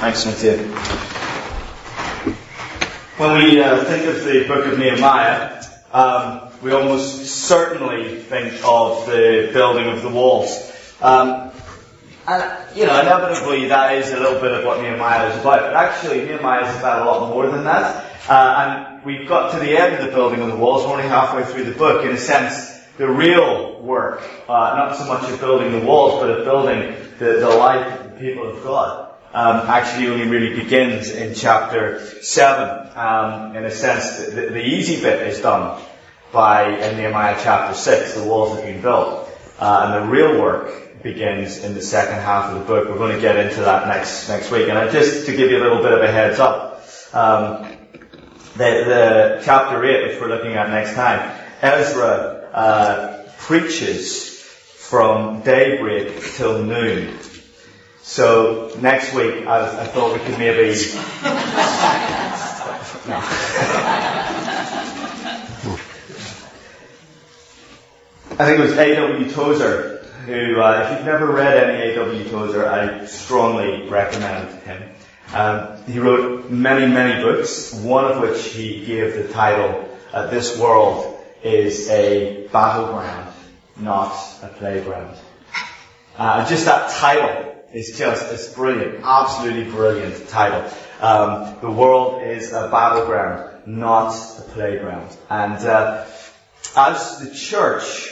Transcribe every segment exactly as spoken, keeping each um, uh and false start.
Thanks, Matthew. When we uh, think of the book of Nehemiah, um, we almost certainly think of the building of the walls. Um, and, you know, inevitably that is a little bit of what Nehemiah is about. But actually, Nehemiah is about a lot more than that. Uh, and we've got to the end of the building of the walls. We're only halfway through the book. In a sense, the real work, uh, not so much of building the walls, but of building the, the life of the people of God, um, actually only really begins in chapter seven. Um, in a sense, the, the easy bit is done by in Nehemiah chapter six. The walls have been built. Uh, and the real work begins in the second half of the book. We're going to get into that next next week. And just to give you a little bit of a heads up, um, the, the chapter eight, which we're looking at next time, Ezra uh, preaches from daybreak till noon. So next week, I, I thought we could maybe. No. I think it was A W Tozer who, uh, if you've never read any A W Tozer, I strongly recommend him. Um, he wrote many, many books, one of which he gave the title, uh, This World is a Battleground, Not a Playground. Uh, just that title is just, it's brilliant, absolutely brilliant title. Um, the world is a battleground, not a playground. And uh, as the church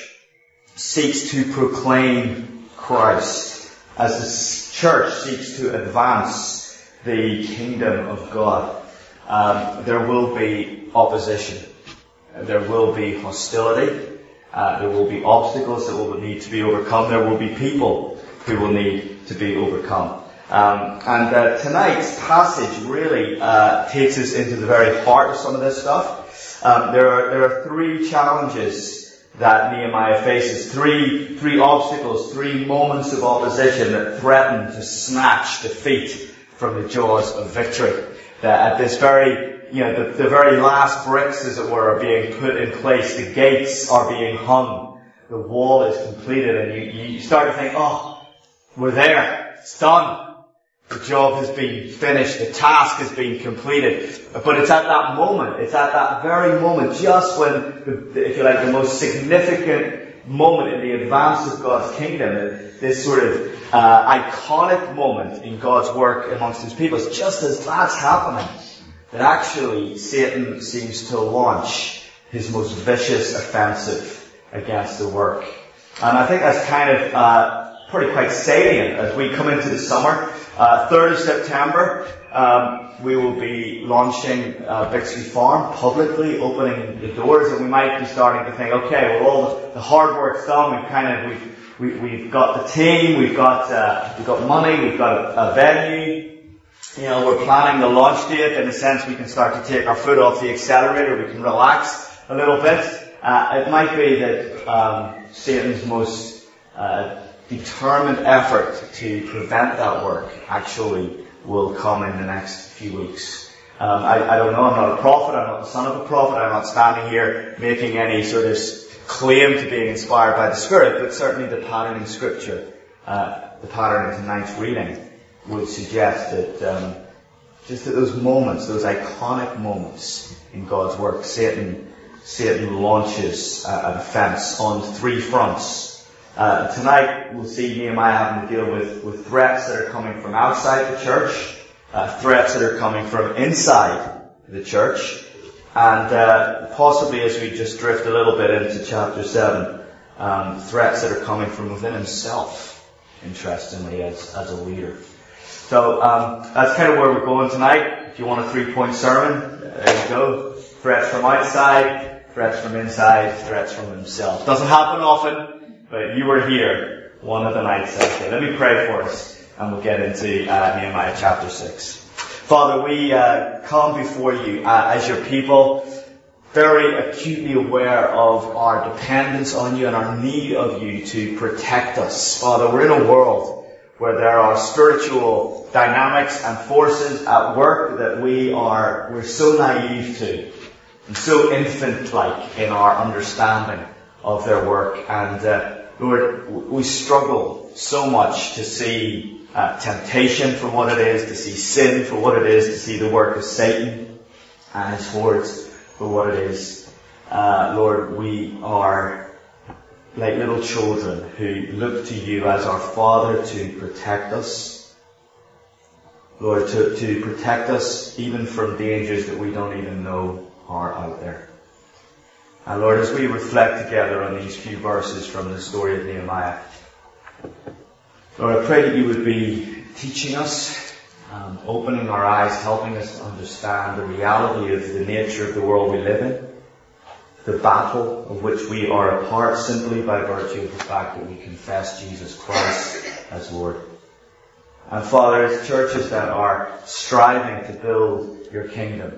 seeks to proclaim Christ, as the church seeks to advance the kingdom of God, um, there will be opposition. There will be hostility. Uh, there will be obstacles that will need to be overcome. There will be people who will need to be overcome. Um, and uh, tonight's passage really uh, takes us into the very heart of some of this stuff. Um, there are there are three challenges that Nehemiah faces, three three obstacles, three moments of opposition that threaten to snatch defeat from the jaws of victory. That at this very, you know, the, the very last bricks, as it were, are being put in place. The gates are being hung. The wall is completed, and you, you start to think, oh, we're there. It's done. The job has been finished. The task has been completed. But it's at that moment, it's at that very moment, just when, the, if you like, the most significant moment in the advance of God's kingdom, this sort of uh, iconic moment in God's work amongst His people, it's just as that's happening that actually Satan seems to launch his most vicious offensive against the work. And I think that's kind of uh, pretty quite salient as we come into the summer. Uh, third of September, um, we will be launching uh, Bixby Farm, publicly opening the doors, and we might be starting to think, okay, well, all the, the hard work's done. We've kind of we've we, we've got the team, we've got uh, we've got money, we've got a, a venue. You know, we're planning the launch date. In a sense, we can start to take our foot off the accelerator. We can relax a little bit. Uh, it might be that um, Satan's most uh, determined effort to prevent that work actually will come in the next few weeks. Um, I, I don't know. I'm not a prophet. I'm not the son of a prophet. I'm not standing here making any sort of claim to being inspired by the Spirit, but certainly the pattern in Scripture, uh, the pattern in tonight's reading, would suggest that um, just at those moments, those iconic moments in God's work, Satan Satan launches uh, a defense on three fronts. Uh, tonight we'll see Nehemiah having to deal with, with threats that are coming from outside the church, uh, threats that are coming from inside the church, and uh, possibly, as we just drift a little bit into chapter seven, um, threats that are coming from within himself, interestingly, as, as a leader. So um, that's kind of where we're going tonight. If you want a three-point sermon, there you go. Threats from outside, threats from inside, threats from himself. Doesn't happen often, but you were here one of the nights out there. Let me pray for us, and we'll get into uh, Nehemiah chapter six. Father, we uh, come before you uh, as your people, very acutely aware of our dependence on you and our need of you to protect us. Father, we're in a world where there are spiritual dynamics and forces at work that we are, we're so naive to, and so infant-like in our understanding of their work. And uh, Lord, we struggle so much to see uh, temptation for what it is, to see sin for what it is, to see the work of Satan and his hordes for what it is. Uh, Lord, we are like little children who look to you as our Father to protect us. Lord, to, to protect us even from dangers that we don't even know are out there. And Lord, as we reflect together on these few verses from the story of Nehemiah, Lord, I pray that you would be teaching us, um, opening our eyes, helping us to understand the reality of the nature of the world we live in, the battle of which we are a part simply by virtue of the fact that we confess Jesus Christ as Lord. And Father, as churches that are striving to build your kingdom,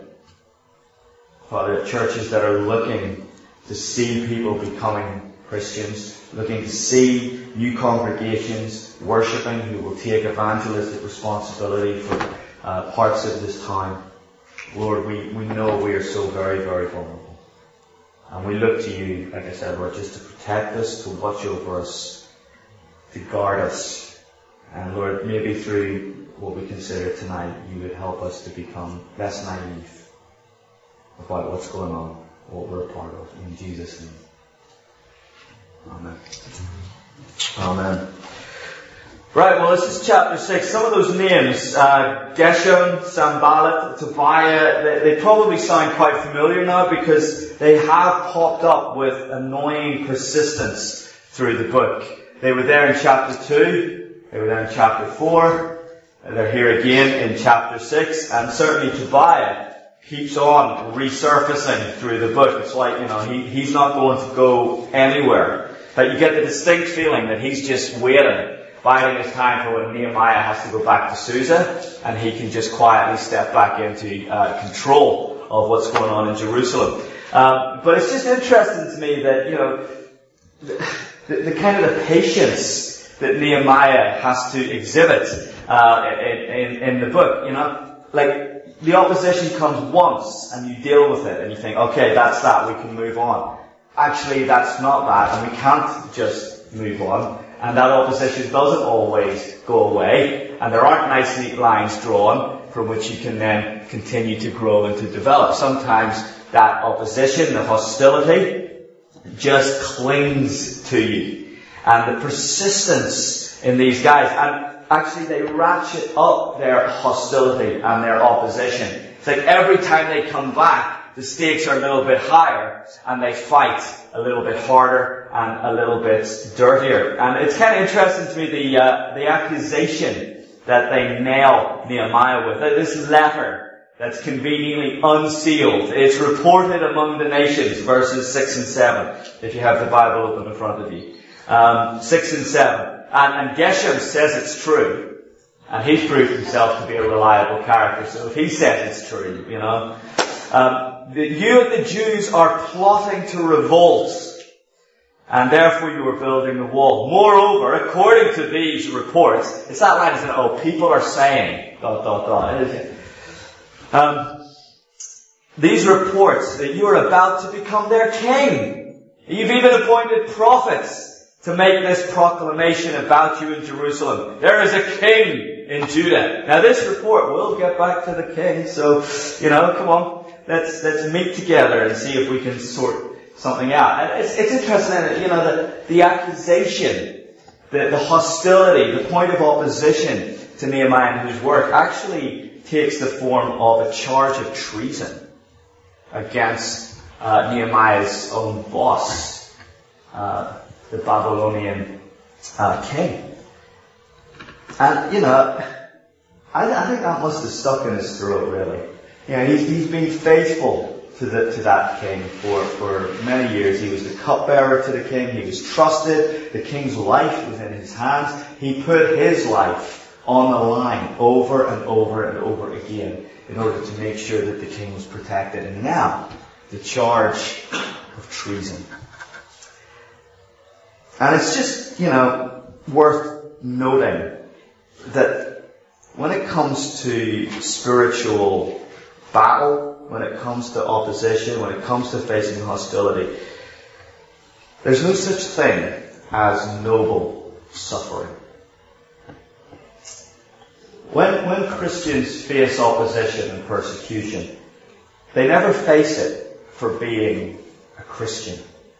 Father, churches that are looking to see people becoming Christians, looking to see new congregations worshipping who will take evangelistic responsibility for uh, parts of this time. Lord, we, we know we are so very, very vulnerable. And we look to you, like I said, Lord, just to protect us, to watch over us, to guard us. And Lord, maybe through what we consider tonight, you would help us to become less naive about what's going on, what we're a part of. In Jesus' name. Amen. Amen. Right, well, this is chapter six. Some of those names, uh, Geshem, Sanballat, Tobiah, they, they probably sound quite familiar now because they have popped up with annoying persistence through the book. They were there in chapter two, they were there in chapter four, and they're here again in chapter six, and certainly Tobiah keeps on resurfacing through the book. It's like, you know, he, he's not going to go anywhere. But you get the distinct feeling that he's just waiting, biding his time for when Nehemiah has to go back to Susa, and he can just quietly step back into uh, control of what's going on in Jerusalem. Um, but it's just interesting to me that, you know, the, the kind of the patience that Nehemiah has to exhibit uh, in, in, in the book, you know, like, the opposition comes once and you deal with it and you think, okay, that's that, we can move on. Actually, that's not that, and we can't just move on. And that opposition doesn't always go away, and there aren't nice neat lines drawn from which you can then continue to grow and to develop. Sometimes that opposition, the hostility, just clings to you. And the persistence in these guys, and actually they ratchet up their hostility and their opposition. It's like every time they come back, the stakes are a little bit higher and they fight a little bit harder and a little bit dirtier. And it's kind of interesting to me the uh, the accusation that they nail Nehemiah with. This letter that's conveniently unsealed. It's reported among the nations, verses six and seven, if you have the Bible open in front of you. Um, six and seven. And, and Geshem says it's true. And he's proved himself to be a reliable character. So if he says it's true, you know. Um, the, you and the Jews are plotting to revolt. And therefore you are building the wall. Moreover, according to these reports, it's that line, isn't it? Oh, people are saying, dot, dot, dot. Um, these reports that you are about to become their king. You've even appointed prophets to make this proclamation about you in Jerusalem. There is a king in Judah. Now this report, we'll get back to the king, so, you know, come on, let's, let's meet together and see if we can sort something out. And it's, it's interesting, you know, the, the accusation, the, the hostility, the point of opposition to Nehemiah and his work actually takes the form of a charge of treason against uh, Nehemiah's own boss, uh, the Babylonian uh, king. And, you know, I, I think that must have stuck in his throat, really. You know, he's, he's been faithful to the, to that king for, for many years. He was the cupbearer to the king. He was trusted. The king's life was in his hands. He put his life on the line over and over and over again in order to make sure that the king was protected. And now, the charge of treason. And it's just, you know, worth noting that when it comes to spiritual battle, when it comes to opposition, when it comes to facing hostility, there's no such thing as noble suffering. When, when Christians face opposition and persecution, they never face it for being a Christian.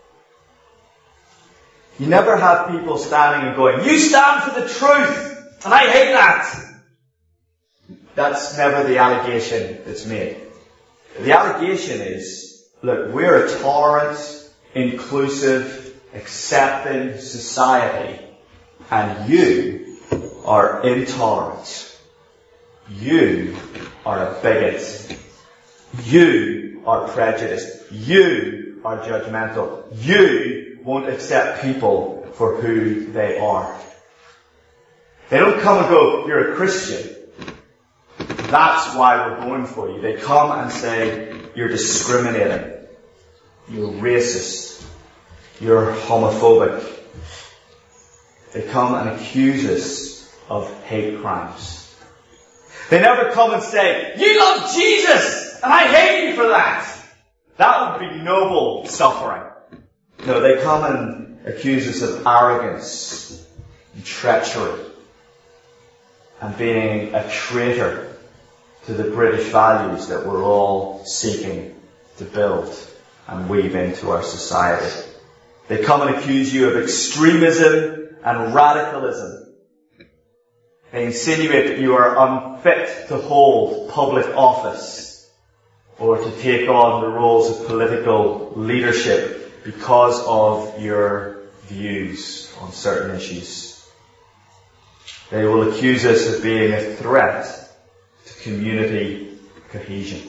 You never have people standing and going, "You stand for the truth, and I hate that." That's never the allegation that's made. The allegation is, look, we're a tolerant, inclusive, accepting society, and you are intolerant. You are a bigot. You are prejudiced. You are judgmental. You won't accept people for who they are. They don't come and go, "You're a Christian. That's why we're going for you." They come and say, "You're discriminating. You're racist. You're homophobic." They come and accuse us of hate crimes. They never come and say, "You love Jesus, and I hate you for that." That would be noble suffering. No, they come and accuse us of arrogance and treachery and being a traitor to the British values that we're all seeking to build and weave into our society. They come and accuse you of extremism and radicalism. They insinuate that you are unfit to hold public office or to take on the roles of political leadership because of your views on certain issues. They will accuse us of being a threat to community cohesion.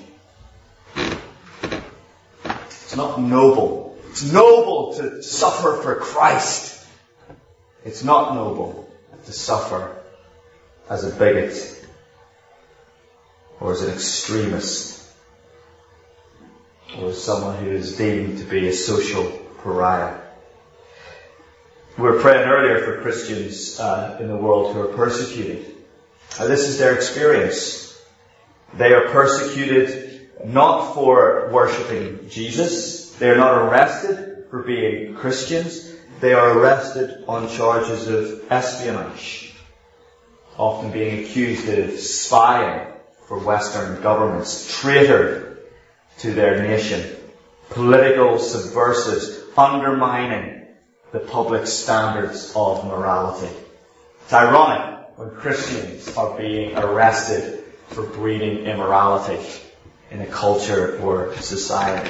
It's not noble. It's noble to suffer for Christ. It's not noble to suffer as a bigot or as an extremist or as someone who is deemed to be a social pariah. We were praying earlier for Christians uh, in the world who are persecuted. Uh, this is their experience. They are persecuted not for worshipping Jesus. They are not arrested for being Christians. They are arrested on charges of espionage, often being accused of spying for Western governments, traitor to their nation, political subversives, undermining the public standards of morality. It's ironic when Christians are being arrested for breeding immorality in a culture or society.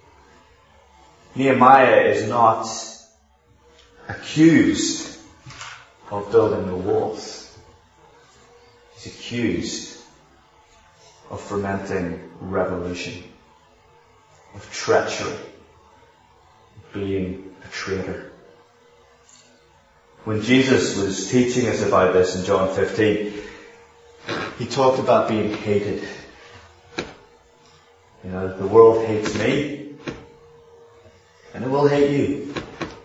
Nehemiah is not accused of building the walls. He's accused of fermenting revolution, of treachery, of being a traitor. When Jesus was teaching us about this in John fifteen, he talked about being hated. You know, the world hates me, and it will hate you.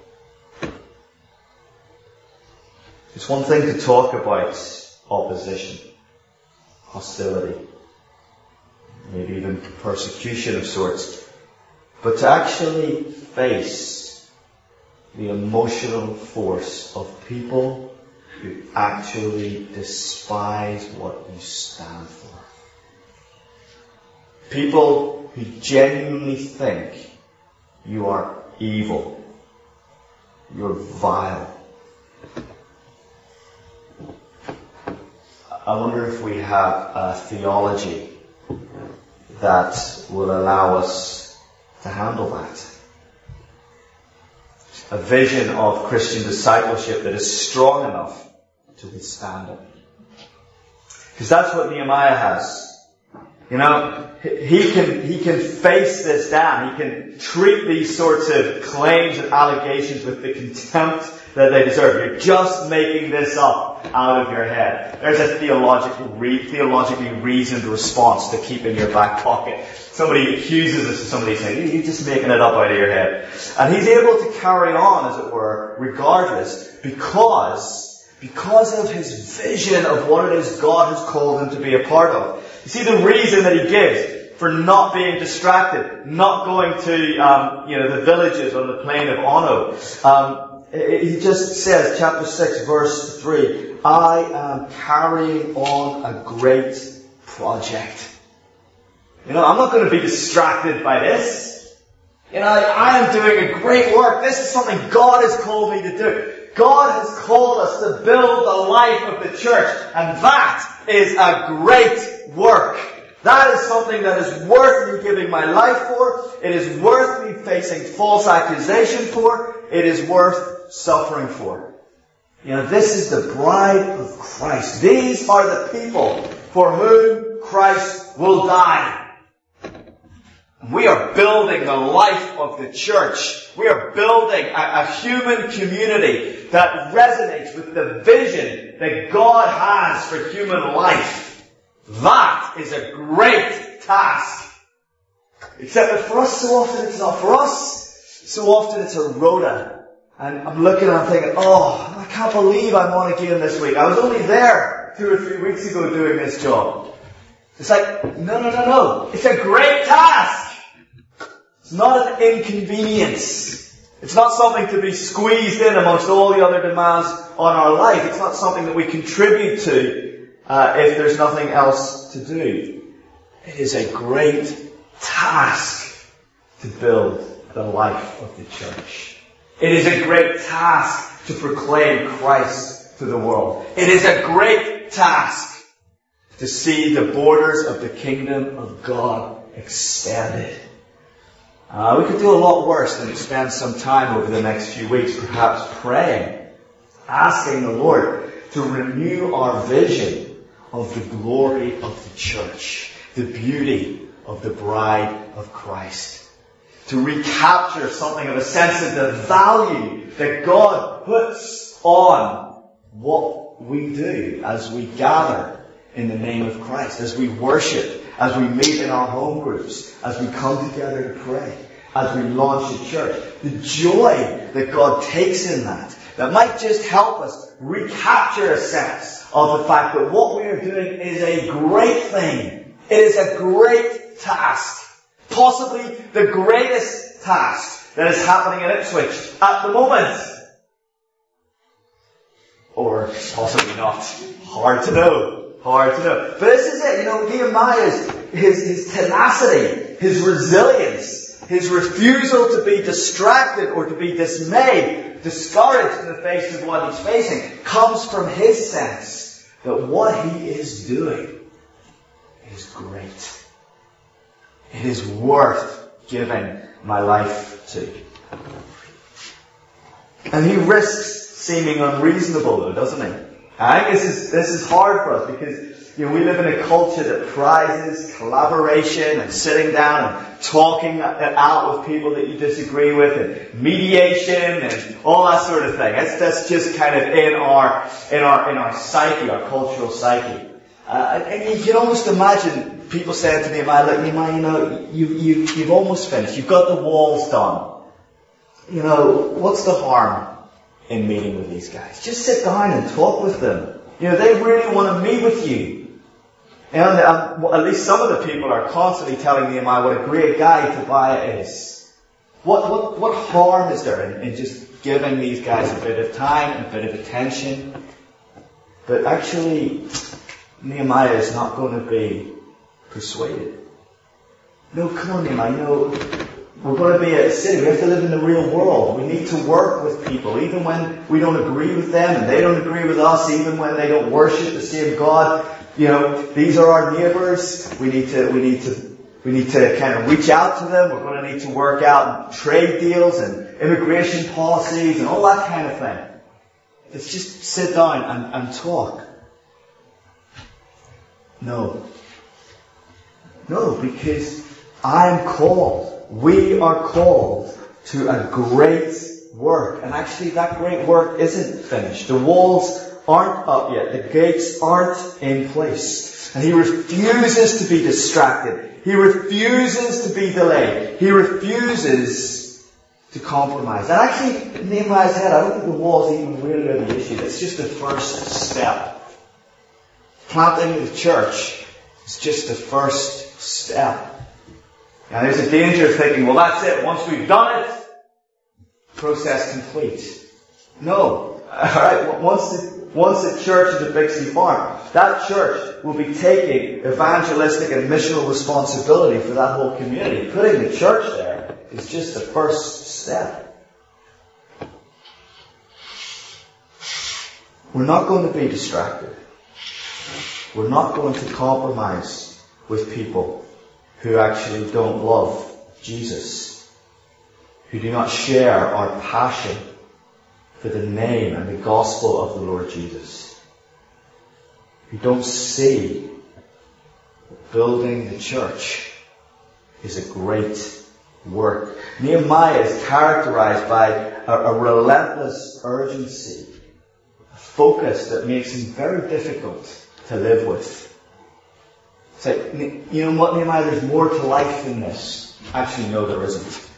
It's one thing to talk about opposition, hostility, maybe even persecution of sorts, but to actually face the emotional force of people who actually despise what you stand for. People who genuinely think you are evil, you're vile. I wonder if we have a theology that will allow us to handle that. A vision of Christian discipleship that is strong enough to withstand it. Because that's what Nehemiah has. You know, he can, he can face this down. He can treat these sorts of claims and allegations with the contempt that they deserve. You're just making this up out of your head. There's a theological, re- theologically reasoned response to keep in your back pocket. Somebody accuses us of somebody saying, "You're just making it up out of your head." And he's able to carry on, as it were, regardless, because, because of his vision of what it is God has called him to be a part of. You see the reason that he gives for not being distracted, not going to, um, you know, the villages on the plain of Ono. Um, he just says, chapter six, verse three, I am carrying on a great project. You know, I'm not going to be distracted by this. You know, I am doing a great work. This is something God has called me to do. God has called us to build the life of the church, and that is a great work. That is something that is worth me giving my life for. It is worth me facing false accusation for. It is worth suffering for. You know, this is the bride of Christ. These are the people for whom Christ will die. We are building the life of the church. We are building a, a human community that resonates with the vision that God has for human life. That is a great task. Except that for us, so often it's not. For us, so often it's a rota. And I'm looking and I'm thinking, oh, I can't believe I'm on again this week. I was only there two or three weeks ago doing this job. It's like, no, no, no, no. It's a great task. It's not an inconvenience. It's not something to be squeezed in amongst all the other demands on our life. It's not something that we contribute to uh, if there's nothing else to do. It is a great task to build the life of the church. It is a great task to proclaim Christ to the world. It is a great task to see the borders of the kingdom of God extended. Uh, we could do a lot worse than spend some time over the next few weeks perhaps praying, asking the Lord to renew our vision of the glory of the church, the beauty of the bride of Christ. To recapture something of a sense of the value that God puts on what we do as we gather in the name of Christ, as we worship, as we meet in our home groups, as we come together to pray, as we launch a church. The joy that God takes in that, that might just help us recapture a sense of the fact that what we are doing is a great thing. It is a great task. Possibly the greatest task that is happening in Ipswich at the moment. Or possibly not. Hard to know. Hard to know. But this is it. You know, Nehemiah's, his, his tenacity, his resilience, his refusal to be distracted or to be dismayed, discouraged in the face of what he's facing, comes from his sense that what he is doing is great. It is worth giving my life to. And he risks seeming unreasonable though, doesn't he? I think this is, this is hard for us because, you know, we live in a culture that prizes collaboration and sitting down and talking it out with people that you disagree with and mediation and all that sort of thing. That's, that's just kind of in our, in our, in our psyche, our cultural psyche. Uh, and you can almost imagine people saying to Nehemiah, look, Nehemiah, you know, you, you, you've almost finished. You've got the walls done. You know, what's the harm in meeting with these guys? Just sit down and talk with them. You know, they really want to meet with you. And um, well, at least some of the people are constantly telling Nehemiah what a great guy Tobiah is. What, what, what harm is there in, in just giving these guys a bit of time and a bit of attention? But actually, Nehemiah is not going to be persuaded. No, come on, Nehemiah. You know, we're going to be a city. We have to live in the real world. We need to work with people, even when we don't agree with them and they don't agree with us, even when they don't worship the same God. You know, these are our neighbours. We need to, we need to, we need to kind of reach out to them. We're going to need to work out trade deals and immigration policies and all that kind of thing. Let's just sit down and, and talk. No. No, because I'm called. We are called to a great work. And actually that great work isn't finished. The walls aren't up yet. The gates aren't in place. And he refuses to be distracted. He refuses to be delayed. He refuses to compromise. And actually, in Nehemiah's head, I don't think the walls even really are the issue. It's just the first step. Planting the church is just the first step. Now there's a danger of thinking, well that's it, once we've done it, process complete. No. Alright, once the, once the church is at Bixley Farm, that church will be taking evangelistic and missional responsibility for that whole community. Putting the church there is just the first step. We're not going to be distracted. We're not going to compromise with people who actually don't love Jesus, who do not share our passion for the name and the gospel of the Lord Jesus, who don't see that building the church is a great work. Nehemiah is characterized by a, a relentless urgency, a focus that makes him very difficult to live with. It's like, you know what, Nehemiah, there's more to life than this. Actually, no, there isn't.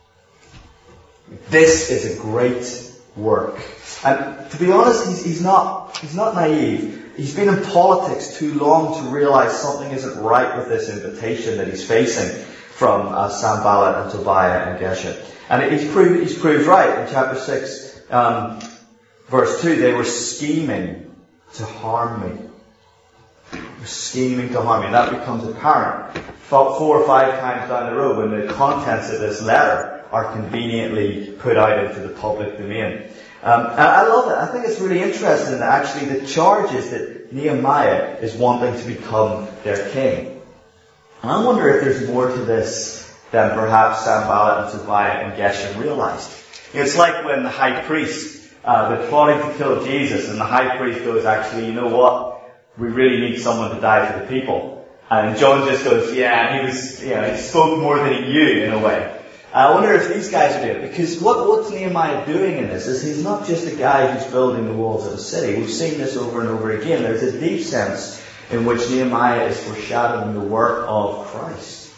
This is a great work. And to be honest, he's, he's not he's not naive. He's been in politics too long to realize something isn't right with this invitation that he's facing from uh, Sanballat and Tobiah and Geshem. And he's proved, he's proved right in chapter six, um, verse two. They were scheming to harm me. They were scheming to harm me. And that becomes apparent four or five times down the road when the contents of this letter are conveniently put out into the public domain. Um, and I love it. I think it's really interesting that actually the charge is that Nehemiah is wanting to become their king. And I wonder if there's more to this than perhaps Sanballat and Tobiah and Geshem realized. It's like when the high priest, uh, they're plotting to kill Jesus, and the high priest goes, actually, you know what? We really need someone to die for the people. And John just goes, yeah, he was, you know, he spoke more than he knew in a way. I wonder if these guys are doing it, because what, what's Nehemiah doing in this is he's not just a guy who's building the walls of a city. We've seen this over and over again. There's a deep sense in which Nehemiah is foreshadowing the work of Christ,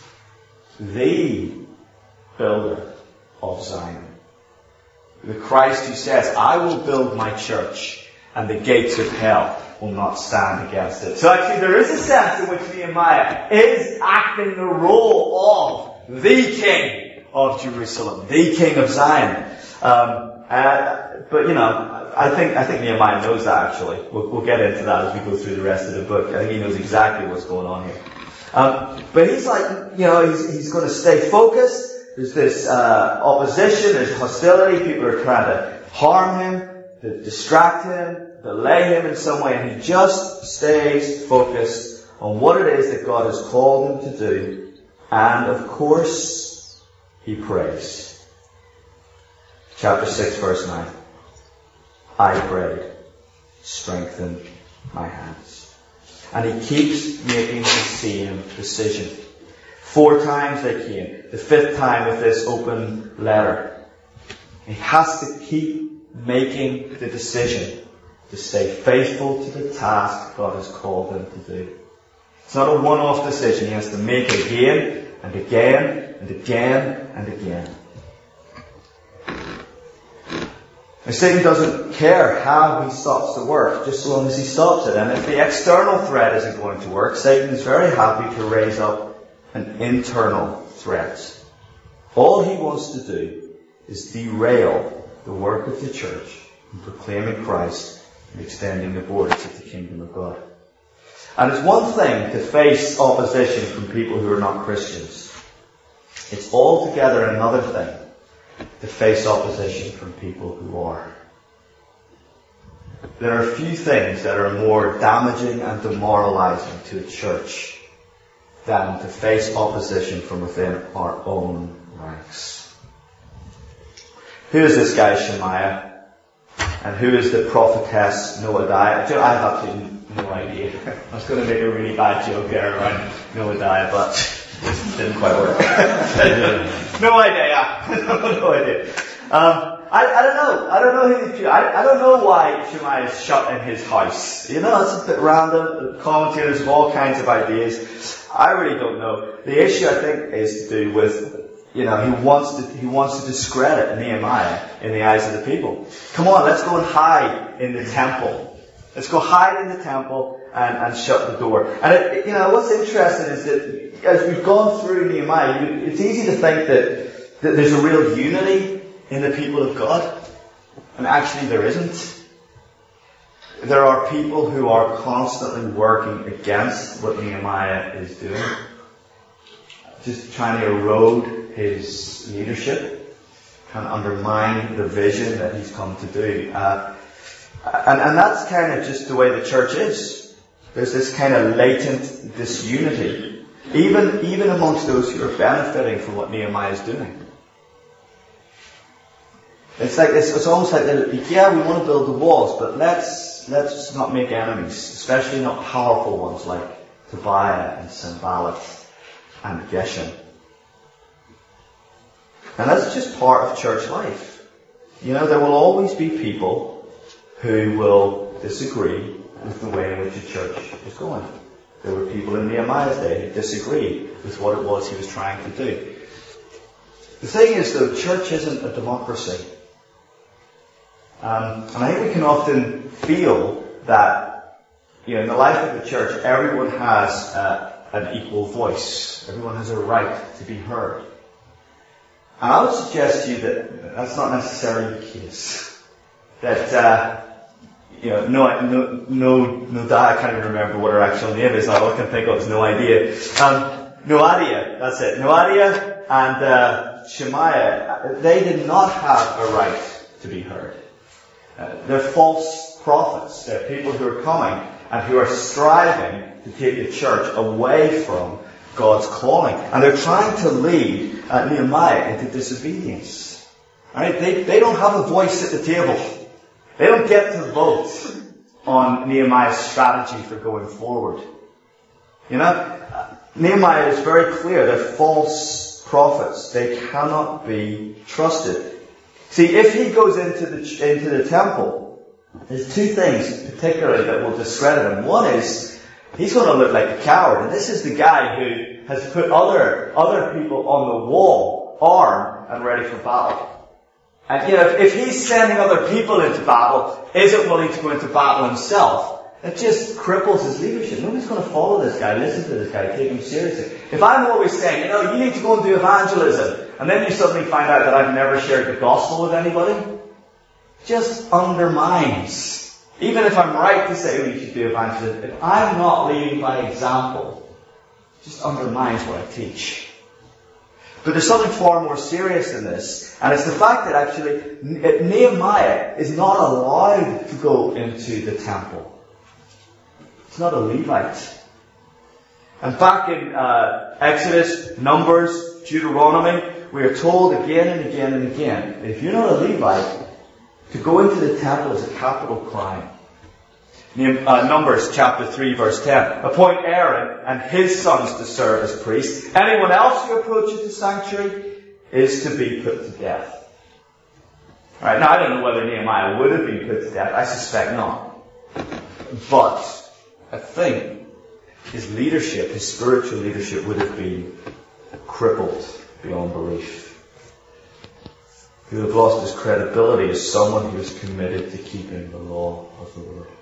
the builder of Zion. The Christ who says, I will build my church, and the gates of hell will not stand against it. So actually there is a sense in which Nehemiah is acting the role of the king of Jerusalem, the king of Zion. Um, uh, but you know, I think I think Nehemiah knows that actually. We'll, we'll get into that as we go through the rest of the book. I think he knows exactly what's going on here. Um, but he's like, you know, he's, he's going to stay focused. There's this uh, opposition, there's hostility. People are trying to harm him, to distract him, delay him in some way, and he just stays focused on what it is that God has called him to do. And of course, he prays. Chapter six, verse nine. I prayed, strengthen my hands. And he keeps making the same decision. Four times they came. The fifth time with this open letter. He has to keep making the decision to stay faithful to the task God has called him to do. It's not a one-off decision. He has to make it again and again and again and again. And Satan doesn't care how he stops the work, just so long as he stops it. And if the external threat isn't going to work, Satan is very happy to raise up an internal threat. All he wants to do is derail the work of the church in proclaiming Christ and extending the borders of the kingdom of God. And it's one thing to face opposition from people who are not Christians. It's altogether another thing to face opposition from people who are. There are few things that are more damaging and demoralizing to a church than to face opposition from within our own ranks. Who is this guy Shemaiah? And who is the prophetess Noadiah? I have absolutely no idea. I was going to make a really bad joke there around Noadiah, but it didn't quite work. no idea. no idea. Um, I, I don't know. I don't know who these I, I don't know why Shemaiah is shut in his house. You know, it's a bit random. Commentators have all kinds of ideas. I really don't know. The issue, I think, is to do with, you know, he wants to he wants to discredit Nehemiah in the eyes of the people. Come on, let's go and hide in the temple. Let's go hide in the temple and, and shut the door. And it, you know, what's interesting is that as we've gone through Nehemiah, it's easy to think that, that there's a real unity in the people of God. And actually there isn't. There are people who are constantly working against what Nehemiah is doing. Just trying to erode his leadership, trying to undermine the vision that he's come to do. Uh, and, and that's kind of just the way the church is. There's this kind of latent disunity, even, even amongst those who are benefiting from what Nehemiah is doing. It's like this, it's almost like, yeah, we want to build the walls, but let's, let's not make enemies, especially not powerful ones like Tobiah and Sanballat and Geshem. And that's just part of church life. You know, there will always be people who will disagree with the way in which the church is going. There were people in Nehemiah's day who disagreed with what it was he was trying to do. The thing is, though, church isn't a democracy. Um, and I think we can often feel that, you know, in the life of the church, everyone has uh, an equal voice. Everyone has a right to be heard. And I would suggest to you that that's not necessarily the case. That, uh, you know, no, no, no, no, I can't even remember what her actual name is. All I can think of is no idea. Um, Noadiah, that's it. Noadiah and uh, Shemaiah, they did not have a right to be heard. Uh, they're false prophets. They're people who are coming and who are striving to take the church away from God's calling. And they're trying to lead uh, Nehemiah into disobedience. Right? They, they don't have a voice at the table. They don't get to vote on Nehemiah's strategy for going forward. You know, uh, Nehemiah is very clear. They're false prophets. They cannot be trusted. See, if he goes into the, into the temple, there's two things particularly that will discredit him. One is, he's going to look like a coward. And this is the guy who has put other, other people on the wall, armed and ready for battle. And, you know, if, if he's sending other people into battle, isn't willing to go into battle himself, it just cripples his leadership. Nobody's going to follow this guy, listen to this guy, take him seriously. If I'm always saying, you know, you need to go and do evangelism, and then you suddenly find out that I've never shared the gospel with anybody, just undermines. Even if I'm right to say, oh, you should do evangelism, if I'm not leading by example, it just undermines what I teach. But there's something far more serious than this, and it's the fact that actually Nehemiah is not allowed to go into the temple. He's not a Levite. And back in uh, Exodus, Numbers, Deuteronomy, we are told again and again and again that if you're not a Levite, to go into the temple is a capital crime. Uh, Numbers chapter three verse ten. Appoint Aaron and his sons to serve as priests. Anyone else who approaches the sanctuary is to be put to death. Alright, now I don't know whether Nehemiah would have been put to death. I suspect not. But I think his leadership, his spiritual leadership, would have been crippled beyond belief. He would have lost his credibility as someone who is committed to keeping the law of the Lord.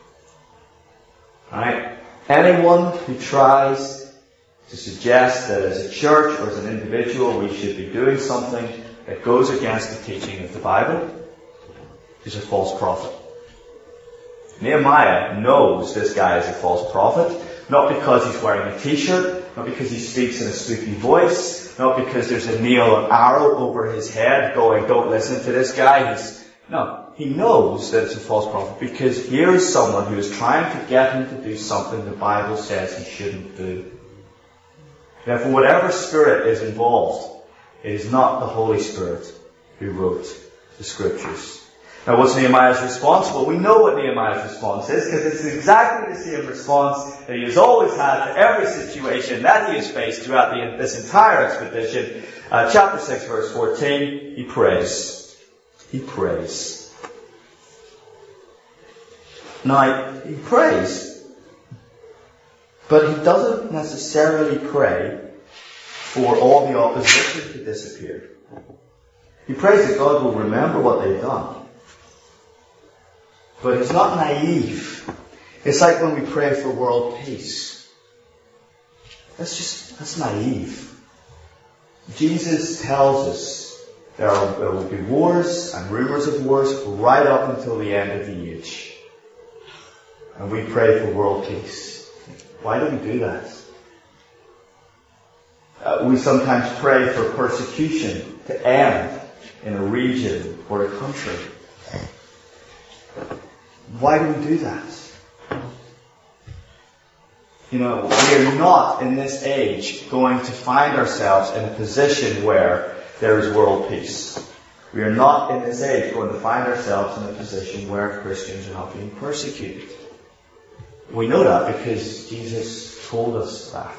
Alright? Anyone who tries to suggest that as a church or as an individual we should be doing something that goes against the teaching of the Bible is a false prophet. Nehemiah knows this guy is a false prophet, not because he's wearing a t-shirt, not because he speaks in a spooky voice, not because there's a nail and arrow over his head going, don't listen to this guy. He's, no, he knows that it's a false prophet because here is someone who is trying to get him to do something the Bible says he shouldn't do. Now, for whatever spirit is involved, it is not the Holy Spirit who wrote the Scriptures. Now, what's Nehemiah's response? Well, we know what Nehemiah's response is because it's exactly the same response that he has always had to every situation that he has faced throughout the, this entire expedition. Uh, chapter six, verse fourteen, he prays. He prays. Now, he prays, but he doesn't necessarily pray for all the opposition to disappear. He prays that God will remember what they've done. But it's not naive. It's like when we pray for world peace. That's just, that's naive. Jesus tells us There, are, there will be wars and rumours of wars right up until the end of the age. And we pray for world peace. Why do we do that? Uh, we sometimes pray for persecution to end in a region or a country. Why do we do that? You know, we are not in this age going to find ourselves in a position where there is world peace. We are not in this age going to find ourselves in a position where Christians are not being persecuted. We know that because Jesus told us that.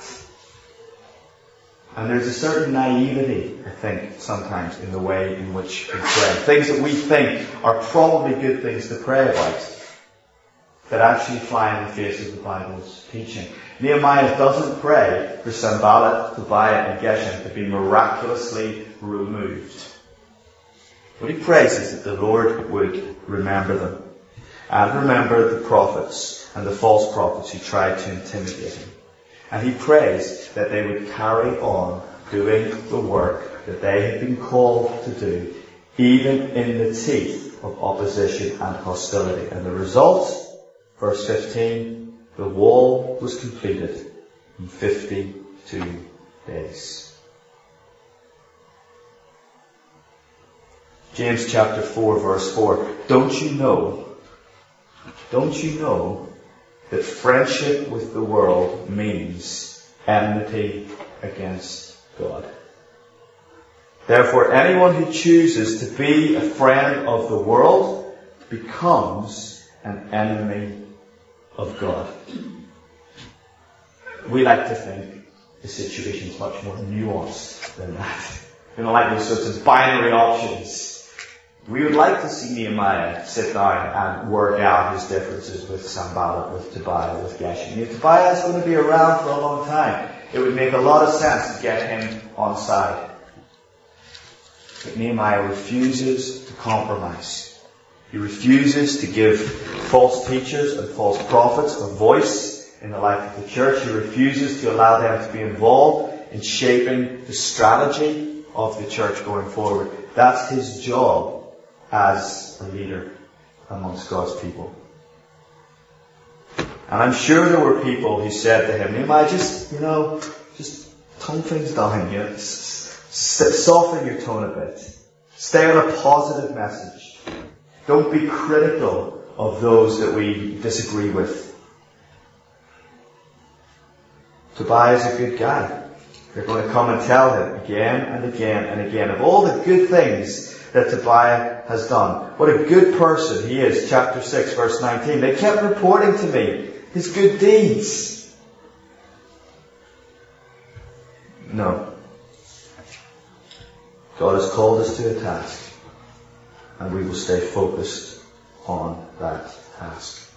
And there's a certain naivety, I think, sometimes in the way in which we pray. Things that we think are probably good things to pray about that actually fly in the face of the Bible's teaching. Nehemiah doesn't pray for Sanballat, Tobiah and Geshem to be miraculously removed. What he prays is that the Lord would remember them and remember the prophets and the false prophets who tried to intimidate him. And he prays that they would carry on doing the work that they had been called to do, even in the teeth of opposition and hostility. And the result, verse fifteen, the wall was completed in fifty-two days. James chapter four, verse four. Don't you know, don't you know that friendship with the world means enmity against God? Therefore, anyone who chooses to be a friend of the world becomes an enemy of God. We like to think the situation is much more nuanced than that. We don't like those sorts of binary options. We would like to see Nehemiah sit down and work out his differences with Sanballat, with Tobiah, with Geshem. If Tobiah is going to be around for a long time, it would make a lot of sense to get him on side. But Nehemiah refuses to compromise. He refuses to give false teachers and false prophets a voice in the life of the church. He refuses to allow them to be involved in shaping the strategy of the church going forward. That's his job as a leader amongst God's people. And I'm sure there were people who said to him, Nehemiah, just, you know, just tone things down, you know, soften your tone a bit. Stay on a positive message. Don't be critical of those that we disagree with. Tobiah is a good guy. They're going to come and tell him again and again and again of all the good things that Tobiah has done. What a good person he is. Chapter six, verse nineteen. They kept reporting to me his good deeds. No. God has called us to a task, and we will stay focused on that task.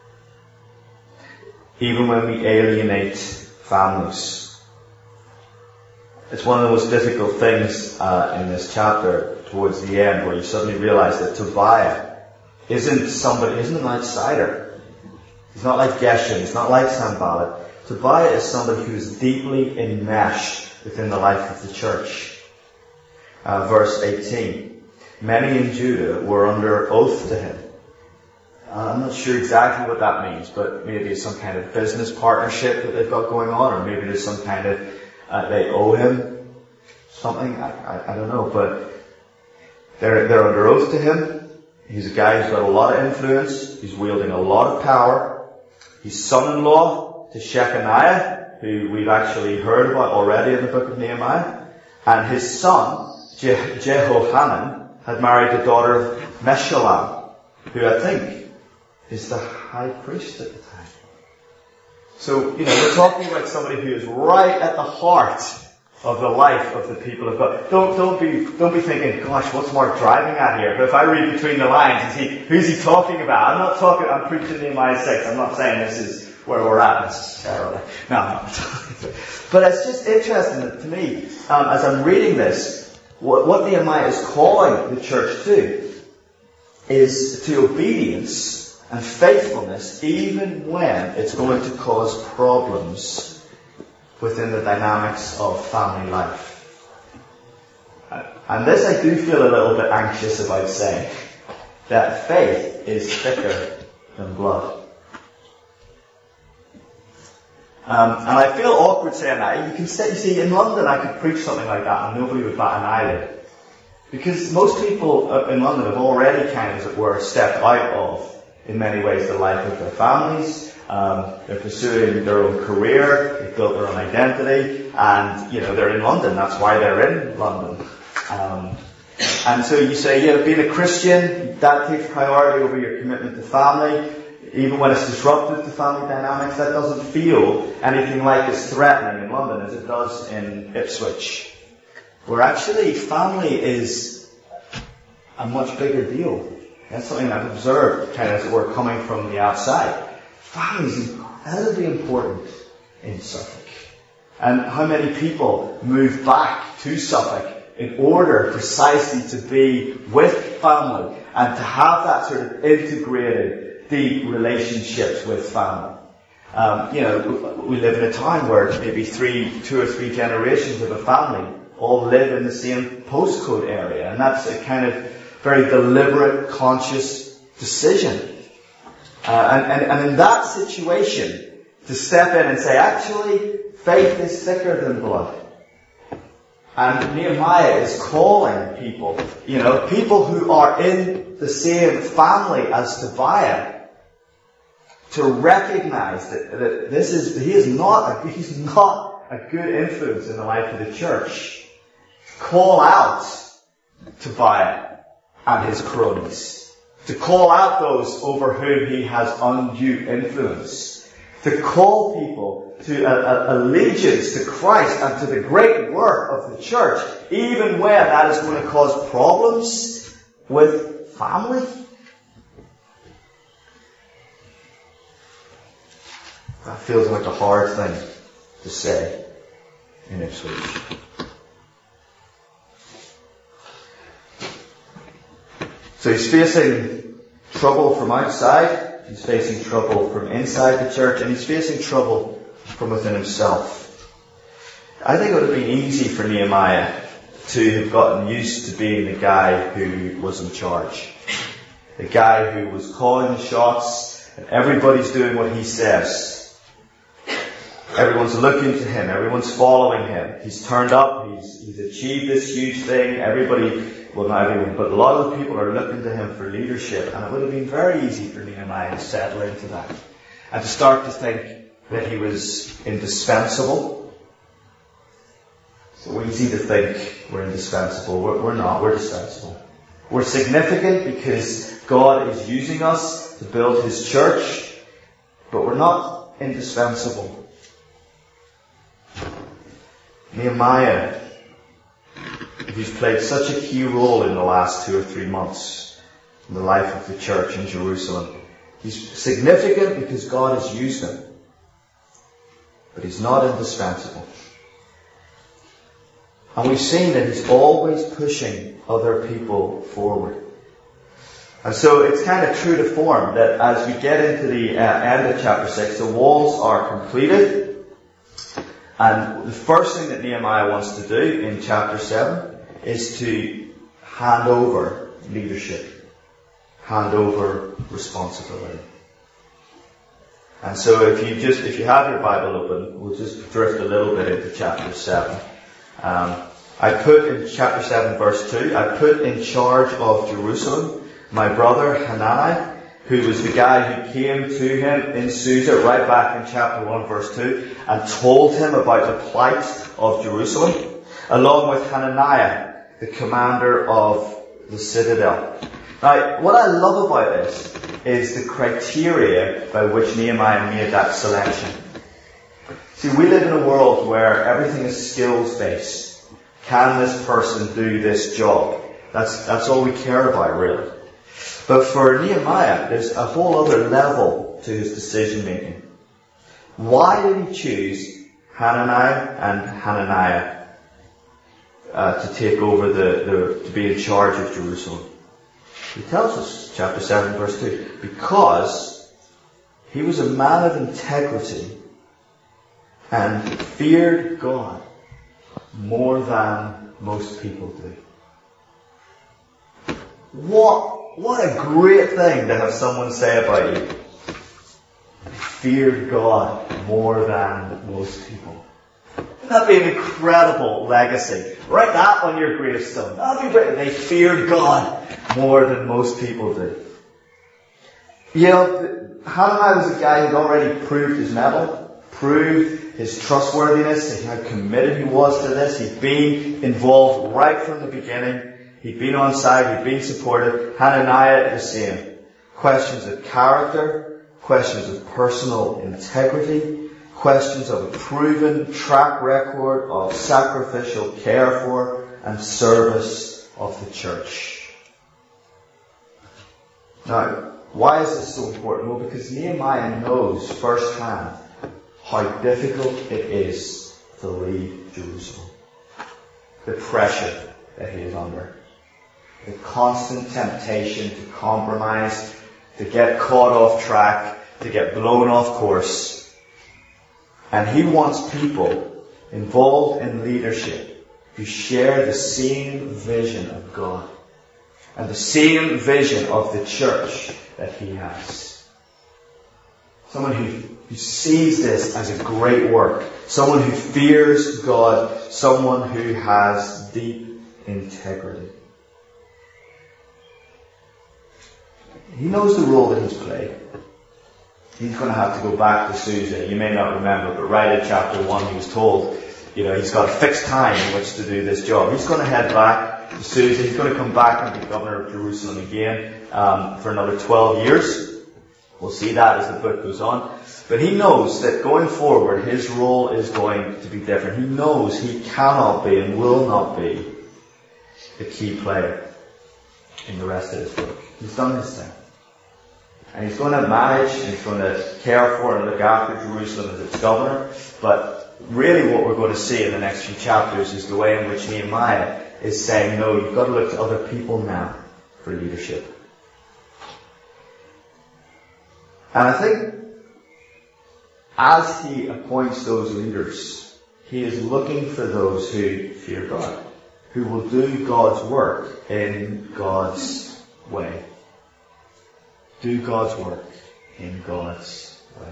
Even when we alienate families. It's one of the most difficult things uh, in this chapter towards the end, where you suddenly realize that Tobiah isn't somebody, isn't an outsider. He's not like Geshem, he's not like Sanballat. Tobiah is somebody who is deeply enmeshed within the life of the church. Uh, verse eighteen. Many in Judah were under oath to him. Uh, I'm not sure exactly what that means, but maybe it's some kind of business partnership that they've got going on, or maybe there's some kind of, uh, they owe him something, I, I, I don't know, but they're, they're under oath to him. He's a guy who's got a lot of influence, he's wielding a lot of power. He's son-in-law to Shechaniah, who we've actually heard about already in the book of Nehemiah, and his son, Je- Jehohanan, had married the daughter of Meshullam, who I think is the high priest at the time. So, you know, we're talking about somebody who is right at the heart of the life of the people of God. Don't, don't be, don't be thinking, gosh, what's Mark driving at here? But if I read between the lines, is he, who's he talking about? I'm not talking, I'm preaching Nehemiah six. I'm not saying this is where we're at necessarily. No, I'm not. But it's just interesting to me, um, as I'm reading this, what, what Nehemiah is calling the church to is to obedience and faithfulness, even when it's going to cause problems within the dynamics of family life. And this I do feel a little bit anxious about saying, that faith is thicker than blood. Um, and I feel awkward saying that. You can say, you see, in London I could preach something like that and nobody would bat an eyelid. Because most people in London have already kind of, as it were, stepped out of, in many ways, the life of their families. Um, they're pursuing their own career, they've built their own identity, and, you know, they're in London. That's why they're in London. Um, and so you say, yeah, being a Christian, that takes priority over your commitment to family. Even when it's disruptive to family dynamics, that doesn't feel anything like as threatening in London as it does in Ipswich. Where actually family is a much bigger deal. That's something I've observed, kind of as it were, coming from the outside. Family is incredibly important in Suffolk. And how many people move back to Suffolk in order precisely to be with family and to have that sort of integrated, deep relationships with family. Um, you know, we live in a time where maybe three, two or three generations of a family all live in the same postcode area, and that's a kind of very deliberate, conscious decision. Uh, and, and, and in that situation, to step in and say, actually, faith is thicker than blood. And Nehemiah is calling people, you know, people who are in the same family as Tobiah, to recognize that, that this is, he is not, a, he's not a good influence in the life of the church. Call out Tobiah and his cronies. To call out those over whom he has undue influence. To call people to a, a allegiance to Christ and to the great work of the church, even when that is going to cause problems with family. That feels like a hard thing to say in Ipswich. So he's facing trouble from outside, he's facing trouble from inside the church, and he's facing trouble from within himself. I think it would have been easy for Nehemiah to have gotten used to being the guy who was in charge. The guy who was calling the shots, and everybody's doing what he says. Everyone's looking to him. Everyone's following him. He's turned up. He's, he's achieved this huge thing. Everybody, well not everyone, but a lot of the people are looking to him for leadership. And it would have been very easy for Nehemiah to settle into that. And to start to think that he was indispensable. So easy to think we're indispensable. We're, we're not. We're dispensable. We're significant because God is using us to build His church. But we're not indispensable. Nehemiah, who's played such a key role in the last two or three months in the life of the church in Jerusalem. He's significant because God has used him. But he's not indispensable. And we've seen that he's always pushing other people forward. And so it's kind of true to form that as we get into the uh, end of chapter six, the walls are completed. And the first thing that Nehemiah wants to do in chapter seven is to hand over leadership, hand over responsibility. And so if you just, if you have your Bible open, we'll just drift a little bit into chapter seven. Um, I put in chapter seven verse two, I put in charge of Jerusalem my brother Hanani, who was the guy who came to him in Susa right back in chapter one verse two and told him about the plight of Jerusalem, along with Hananiah, the commander of the citadel. Now, what I love about this is the criteria by which Nehemiah made that selection. See, we live in a world where everything is skills-based. Can this person do this job? That's, that's all we care about, really. But for Nehemiah, there's a whole other level to his decision making. Why did he choose Hananiah and Hananiah uh, to take over the, the, to be in charge of Jerusalem? He tells us, chapter seven, verse two, because he was a man of integrity and feared God more than most people do. what, what a great thing to have someone say about you. I feared God more than most people. Wouldn't that be an incredible legacy? Write that on your gravestone. That'd be great. They feared God more than most people do. You know, Hananiah was a guy who'd already proved his mettle, proved his trustworthiness, how committed he was to this. He'd been involved right from the beginning. He'd been on side, he'd been supportive. Hananiah, the same. Questions of character, questions of personal integrity, questions of a proven track record of sacrificial care for and service of the church. Now, why is this so important? Well, because Nehemiah knows firsthand how difficult it is to leave Jerusalem. The pressure that he is under. The constant temptation to compromise, to get caught off track, to get blown off course. And he wants people involved in leadership who share the same vision of God and the same vision of the church that he has. Someone who, who sees this as a great work. Someone who fears God. Someone who has deep integrity. He knows the role that he's played. He's going to have to go back to Susa. You may not remember, but right at chapter one he was told, you know, he's got a fixed time in which to do this job. He's going to head back to Susa. He's going to come back and be governor of Jerusalem again um, for another twelve years. We'll see that as the book goes on. But he knows that going forward his role is going to be different. He knows he cannot be and will not be the key player in the rest of his work. He's done his thing. And he's going to manage, and he's going to care for and look after Jerusalem as its governor. But really what we're going to see in the next few chapters is the way in which Nehemiah is saying, no, you've got to look to other people now for leadership. And I think as he appoints those leaders, he is looking for those who fear God, who will do God's work in God's way. Do God's work in God's way.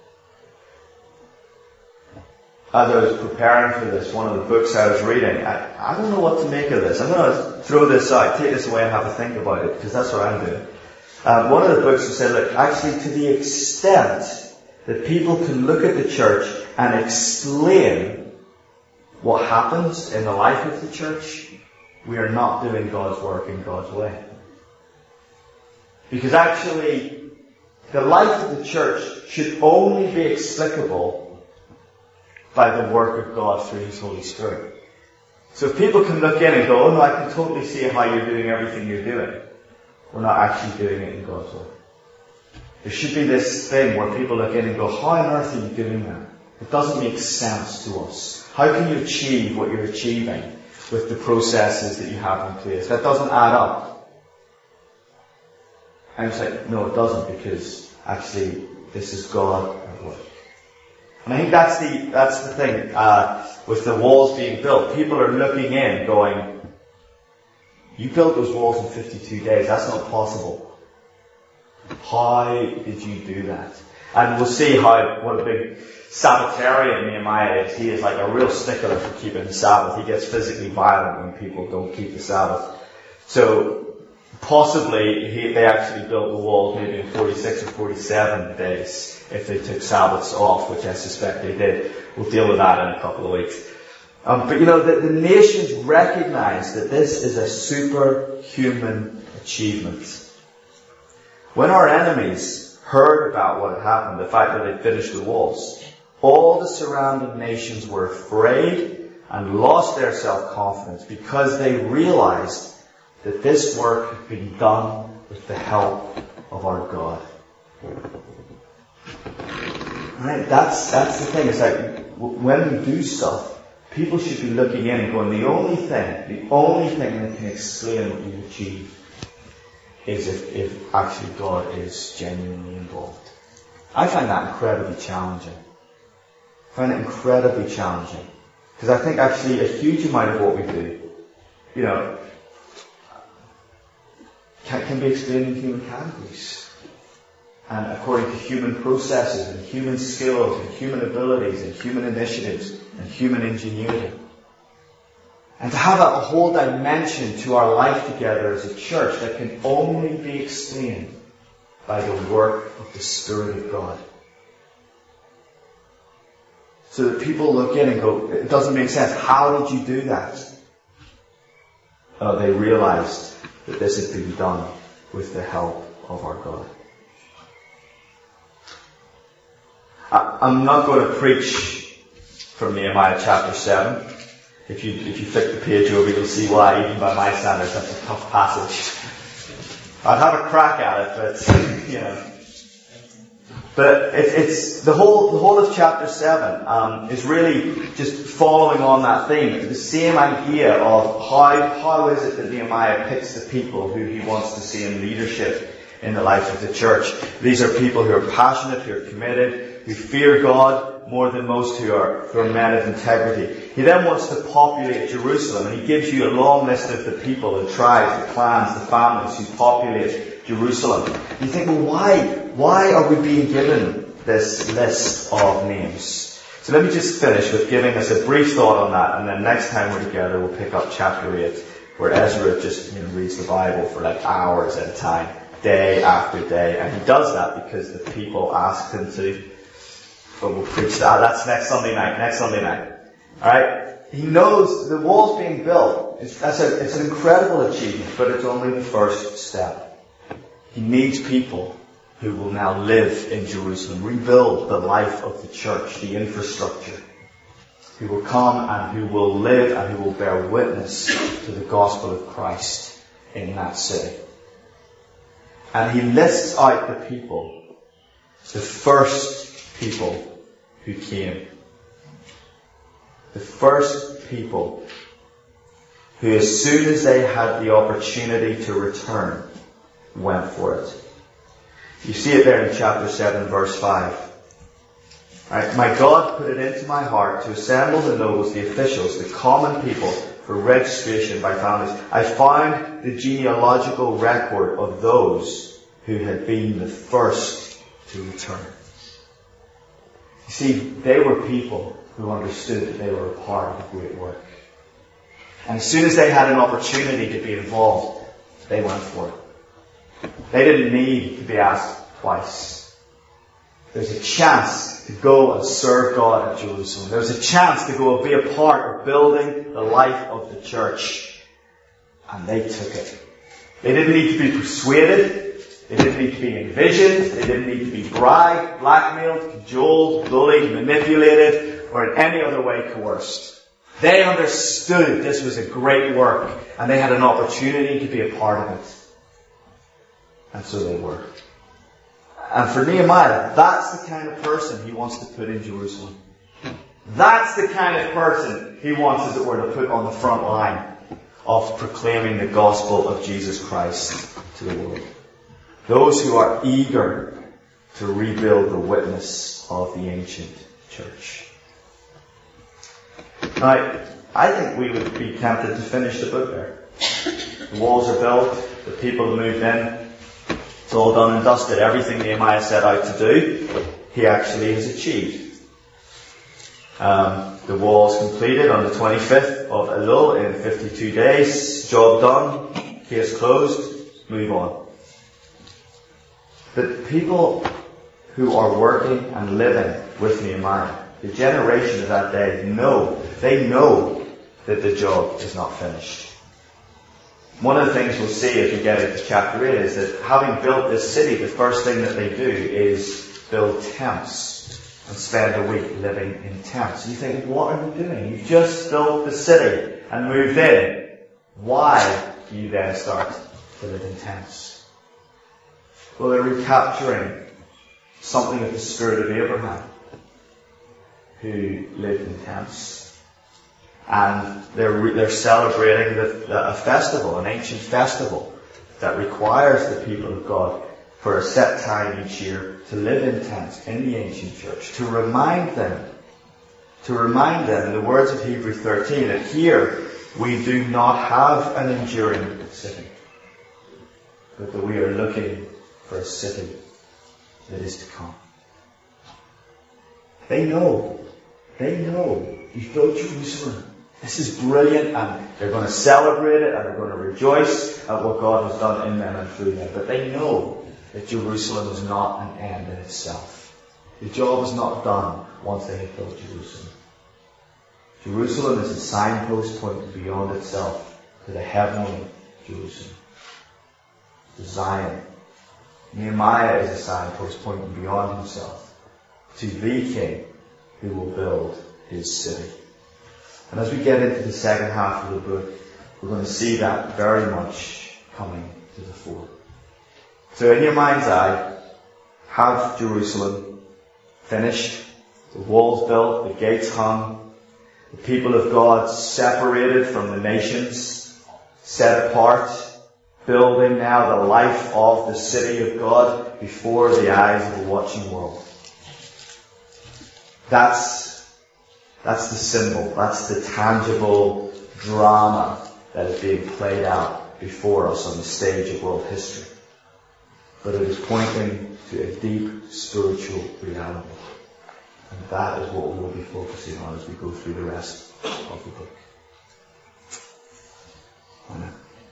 As I was preparing for this, one of the books I was reading, I, I don't know what to make of this. I'm going to throw this out, take this away and have a think about it, because that's what I'm doing. Um, one of the books said, look, actually to the extent that people can look at the church and explain what happens in the life of the church, we are not doing God's work in God's way. Because actually, the life of the church should only be explicable by the work of God through His Holy Spirit. So if people can look in and go, oh no, I can totally see how you're doing everything you're doing, we're not actually doing it in God's way. There should be this thing where people look in and go, how on earth are you doing that? It doesn't make sense to us. How can you achieve what you're achieving with the processes that you have in place? That doesn't add up. And it's like, no, it doesn't, because actually this is God at work. And I think that's the that's the thing uh, with the walls being built. People are looking in, going, "You built those walls in fifty-two days. That's not possible. How did you do that?" And we'll see how what a big Sabbatarian Nehemiah is. He is like a real stickler for keeping the Sabbath. He gets physically violent when people don't keep the Sabbath. So possibly he, they actually built the walls maybe in forty-six or forty-seven days if they took Sabbaths off, which I suspect they did. We'll deal with that in a couple of weeks. Um, but you know, the, the nations recognize that this is a superhuman achievement. When our enemies heard about what had happened, the fact that they finished the walls, all the surrounding nations were afraid and lost their self-confidence because they realized that this work had been done with the help of our God. Right? That's, that's the thing. It's like, when we do stuff, people should be looking in and going, the only thing, the only thing that can explain what you've achieved is if, if actually God is genuinely involved. I find that incredibly challenging. I find it incredibly challenging. Because I think actually a huge amount of what we do, you know, can, can be explained in human categories. And according to human processes and human skills and human abilities and human initiatives and human ingenuity. And to have a whole dimension to our life together as a church that can only be explained by the work of the Spirit of God. So that people look in and go, it doesn't make sense. How did you do that? Oh, they realized that this had been done with the help of our God. I, I'm not going to preach from Nehemiah chapter seven. If you if you flip the page over, you'll see why, even by my standards, that's a tough passage. I'd have a crack at it, but, you know. But it, it's, the whole, the whole of chapter seven, um, is really just following on that theme. The same idea of how, how is it that Nehemiah picks the people who he wants to see in leadership in the life of the church. These are people who are passionate, who are committed, who fear God more than most, who are, who are men of integrity. He then wants to populate Jerusalem, and he gives you a long list of the people, the tribes, the clans, the families who populate Jerusalem. You think, well, why, why are we being given this list of names? So let me just finish with giving us a brief thought on that, and then next time we're together we'll pick up chapter eight, where Ezra just, you know, reads the Bible for like hours at a time, day after day, and he does that because the people asked him to. But we'll preach that. That's next Sunday night. Next Sunday night. Alright? He knows the wall's being built. It's, that's a, it's an incredible achievement, but it's only the first step. He needs people who will now live in Jerusalem, rebuild the life of the church, the infrastructure, who will come and who will live and who will bear witness to the gospel of Christ in that city. And he lists out the people, the first people who came. The first people who, as soon as they had the opportunity to return, went for it. You see it there in chapter seven, verse five. Right, my God put it into my heart to assemble the nobles, the officials, the common people for registration by families. I found the genealogical record of those who had been the first to return. You see, they were people who understood that they were a part of a great work. And as soon as they had an opportunity to be involved, they went for it. They didn't need to be asked twice. There's a chance to go and serve God at Jerusalem. There's a chance to go and be a part of building the life of the church. And they took it. They didn't need to be persuaded. They didn't need to be envisioned. They didn't need to be bribed, blackmailed, cajoled, bullied, manipulated, or in any other way coerced. They understood this was a great work, and they had an opportunity to be a part of it. And so they were. And for Nehemiah, that's the kind of person he wants to put in Jerusalem. That's the kind of person he wants, as it were, to put on the front line of proclaiming the gospel of Jesus Christ to the world. Those who are eager to rebuild the witness of the ancient church. Now, I think we would be tempted to finish the book there. The walls are built, the people have moved in, it's all done and dusted. Everything Nehemiah set out to do, he actually has achieved. Um, the wall's completed on the twenty-fifth of Elul in fifty-two days. Job done, case closed, move on. But people who are working and living with Nehemiah, the generation of that day, know, they know that the job is not finished. One of the things we'll see as we get into chapter eight is that having built this city, the first thing that they do is build tents and spend a week living in tents. And you think, what are you doing? You've just built the city and moved in. Why do you then start to live in tents? Well, they're recapturing something of the spirit of Abraham, who lived in tents. And they're, they're celebrating the, the, a festival, an ancient festival, that requires the people of God for a set time each year to live in tents in the ancient church, to remind them, to remind them, in the words of Hebrews thirteen, that here we do not have an enduring city. but that we are looking for a city that is to come. They know. They know. You've built Jerusalem. This is brilliant, and they're going to celebrate it, and they're going to rejoice at what God has done in them and through them. But they know that Jerusalem is not an end in itself. The job is not done once they have built Jerusalem. Jerusalem is a signpost pointing beyond itself to the heavenly Jerusalem, to Zion. Nehemiah is a signpost pointing beyond himself to the King who will build his city. And as we get into the second half of the book, we're going to see that very much coming to the fore. So in your mind's eye, have Jerusalem finished, the walls built, the gates hung, the people of God separated from the nations, set apart, building now the life of the city of God before the eyes of a watching world. That's That's the symbol, that's the tangible drama that is being played out before us on the stage of world history. But it is pointing to a deep spiritual reality. And that is what we will be focusing on as we go through the rest of the book.